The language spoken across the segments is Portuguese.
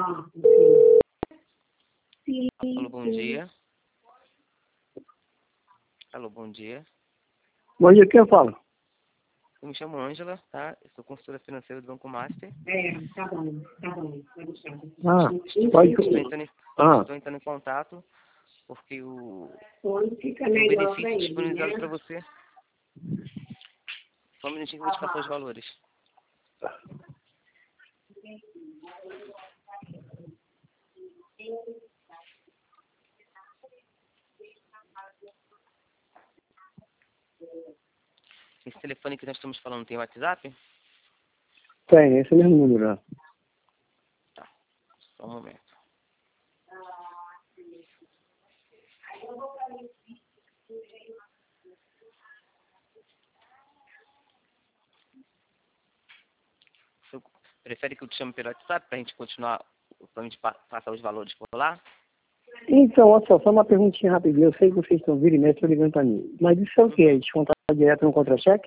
Alô, bom dia. Alô, bom dia. Bom dia, quem fala? Eu me chamo Ângela, tá? Eu sou consultora financeira do Banco Master. Tá bom. Estou entrando em contato porque o benefício disponibilizado para você. Só um minutinho que eu vou te passar os valores. Esse telefone que nós estamos falando tem WhatsApp? Tem, esse é o mesmo número, né? Tá, só um momento. Você prefere que eu te chame pelo WhatsApp para a gente continuar, para a gente passar os valores por lá? Então, olha só uma perguntinha rapidinha. Eu sei que vocês estão vira e mexe, estão ligando para mim. Mas isso é o quê? Descontar direto no contra-cheque?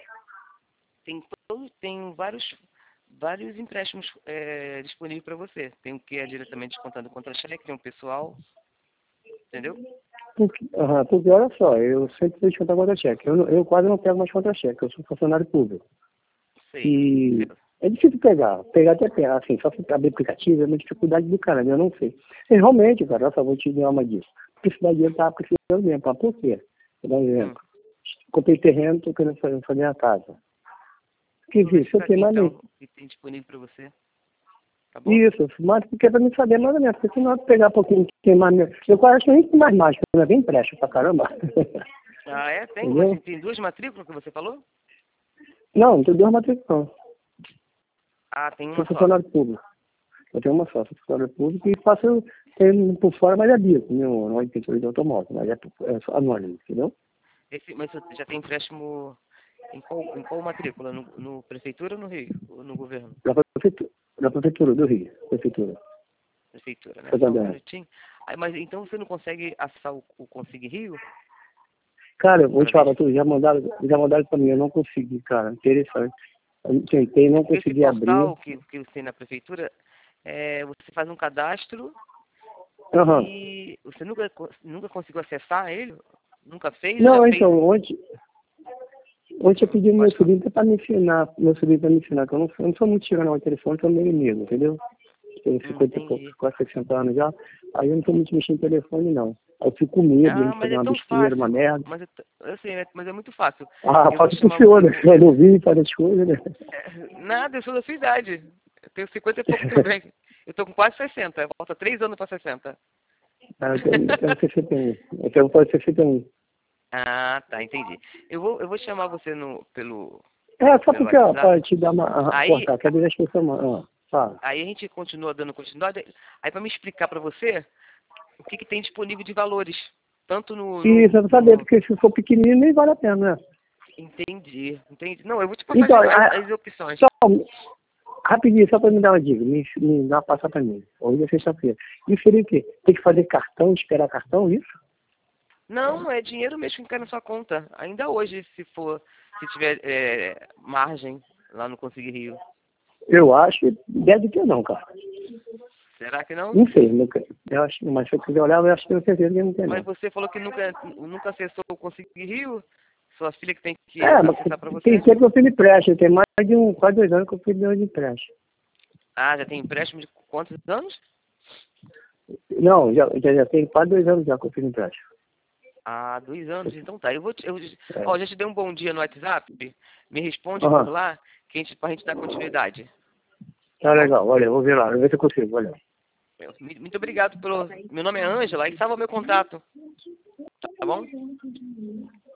Tem vários empréstimos disponíveis para você. Tem o que é diretamente descontando contra-cheque, tem um pessoal, entendeu? Porque olha só, eu sempre vou descontar contra-cheque. Eu quase não pego mais contra-cheque, eu sou funcionário público. Sei. E é difícil pegar até pegar, assim, só se abrir aplicativo, é uma dificuldade do caramba, eu não sei. E realmente, cara, eu só vou te dar uma dica. Precisar de dinheiro, tá precisando mesmo, tá? Por quê? Vou dar um exemplo. Comprei terreno, tô querendo fazer a casa. Que isso, eu tenho mais então, que tem disponível para você. Tá bom? Isso, mas porque é pra me saber mais ou menos, porque senão eu pegar um pouquinho, queimar meu. Eu quase acho que nem tem mais mágica, não é bem empréstimo pra caramba. Ah, é? Tem? Entendeu? Mas tem 2 matrículas que você falou? Não tem 2 matrículas, não. Ah, tem uma Sou só. funcionário público. Eu tenho uma só, sou funcionário público e faço, tenho por fora, mas é bico, não é pintura de automóvel, mas é só anônimo, entendeu? Mas você já tem empréstimo em qual matrícula? No prefeitura ou no Rio? Ou no governo? Da prefeitura do Rio, prefeitura. Prefeitura, né? Tá Só um sabendo? minutinho. Mas então você não consegue acessar o Consegue Rio? Cara, eu vou te falar, já mandaram pra mim, eu não consegui, cara, interessante. Eu tentei, não consegui Esse abrir. portal que você tem na prefeitura, você faz um cadastro e você nunca conseguiu acessar ele? Nunca fez? Não, Já então, fez? ontem eu pedi meu sobrinho para me ensinar, que eu não sou muito chegando ao telefone, sou meio amigo, entendeu? Tenho 50 e poucos, quase 60 anos já, aí eu não sou muito mexendo em telefone, não. Aí eu fico com medo de fazer uma besteira, uma merda. Mas é muito fácil. Fácil pro senhor, né? Eu não vi, faz as coisas, né? Nada, eu sou da sua idade. Eu tenho 50 e pouco também. Eu tô com quase 60, falta 3 anos para 60. Eu tenho 61. Eu tenho quase 61. Ah, tá, entendi. Eu vou chamar você pelo Só porque, ó, para te dar uma... aí, quer dizer as pessoas, aí a gente continua dando continuidade. Aí para me explicar para você o que tem disponível de valores. Tanto Isso, eu vou saber, porque se for pequenininho nem vale a pena, né? Entendi. Não, eu vou te passar Então, as opções. só rapidinho, só para me dar uma dica, me dá uma passar para mim. Hoje é sexta-feira. Isso seria o quê? Tem que fazer cartão, esperar cartão, isso? Não, é dinheiro mesmo que cai na sua conta. Ainda hoje, se tiver margem lá no Conseguir Rio. Eu acho que deve ter não, cara. Será que não? Não sei, eu acho, mas se eu quiser olhar, eu acho que tenho certeza que não tem. Mas não. você falou que nunca acessou o Conseguir Rio? Sua filha que tem que acessar para você? Tem tempo que eu fiz empréstimo, tem mais de quase 2 anos que eu fiz de empréstimo. Ah, já tem empréstimo de quantos anos? Não, já tem quase 2 anos já que eu fiz empréstimo. Ah, 2 anos, então tá. Já te dei um bom dia no WhatsApp. Me responde por lá pra gente dar continuidade. Tá legal, olha, eu vou ver lá, vou ver se eu consigo, olha. Muito obrigado Meu nome é Ângela, aí salva meu contato. Tá bom?